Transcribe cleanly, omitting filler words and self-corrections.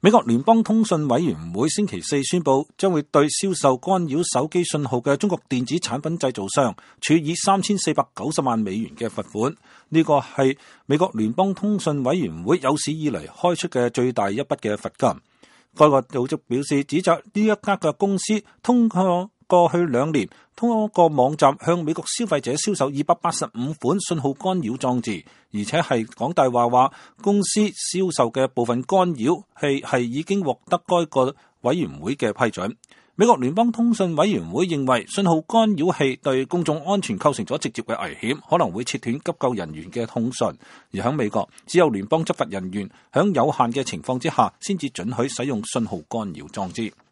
美國聯邦通訊委員會星期四宣布，將會對銷售干擾手機信號嘅中國電子產品製造商處以3490萬美元嘅罰款。呢個係美國聯邦通訊委員會有史以嚟開出嘅最大一筆嘅罰金。該個組織表示，指責呢一家嘅公司通過過去2年通過網站向美國消費者銷售285款信號干擾裝置，而且係講大話，公司銷售嘅部分干擾器係已經獲得該個委員會嘅批准。美國聯邦通訊委員會認為信號干擾器對公眾安全構成咗直接嘅危險，可能會切斷急救人員嘅通訊。而喺美國，只有聯邦執法人員喺有限嘅情況之下先至准許使用信號干擾裝置。